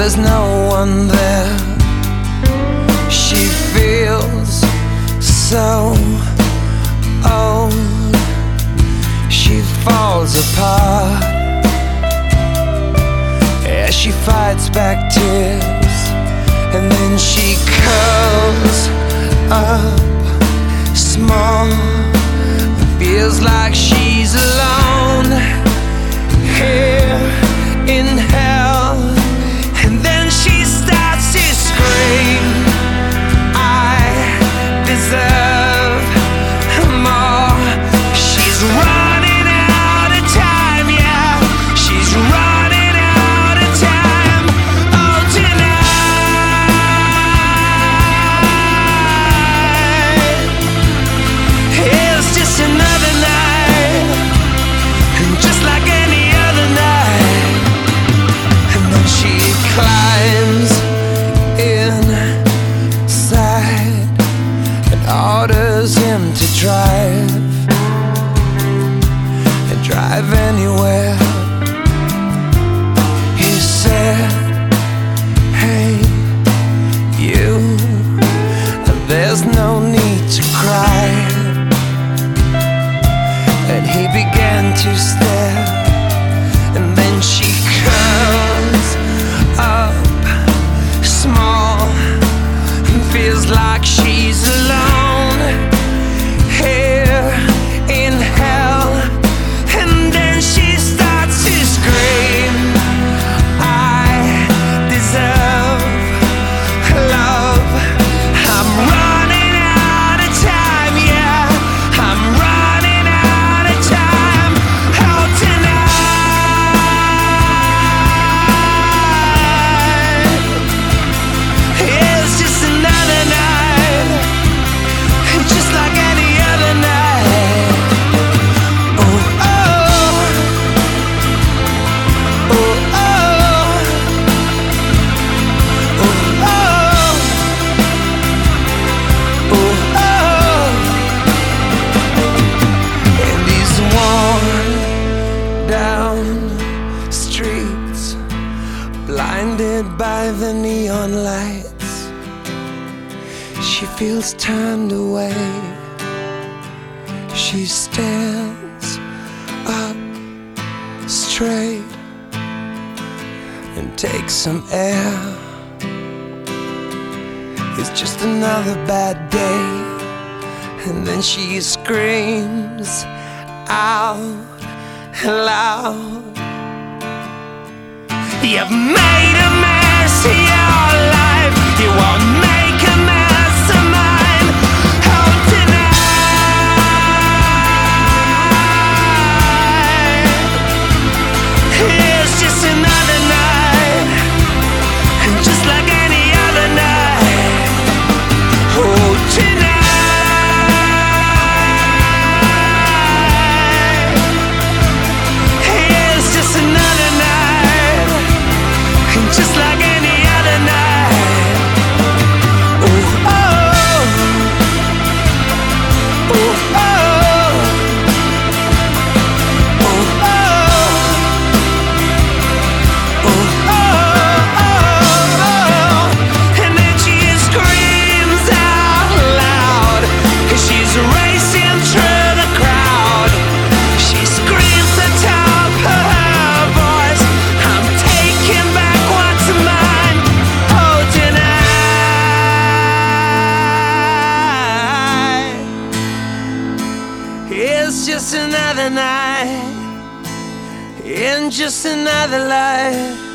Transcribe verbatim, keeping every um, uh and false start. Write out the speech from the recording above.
there's no one there. She feels so old. She falls apart as she fights back tears, and then she curls up small. Feels like she's alone here in hell. And then she starts to scream, I deserve more. She's running out of time, yeah. She's running out of time. Oh, tonight is just another night, just like any other night. And then she climbs inside and orders him to drive, and drive anywhere. He said, hey, you, there's no need to cry. And he began to stare, and then she curls up small and feels like she's alone here in hell. And then she starts to scream, I deserve love. I'm running out of time, yeah. I'm running out of time. Oh, tonight is just another night, just like any other night. Oh, oh, oh, oh, oh, oh, oh. And these worn down streets, blinded by the neon lights, she feels turned away. She stands up straight and takes some air. It's just another bad day. And then she screams out loud, you've made a mess of your life, you won't make a mess of mine. Oh, tonight is just another night, just like any other night. Oh, tonight is just another night, just like any other night. Oh, oh, oh, oh, oh, oh, oh, oh. And then she screams out loud, 'cause she's racing through the crowd. She screams the top of her voice, I'm taking back what's mine. Oh, tonight it's just another night, in just another life.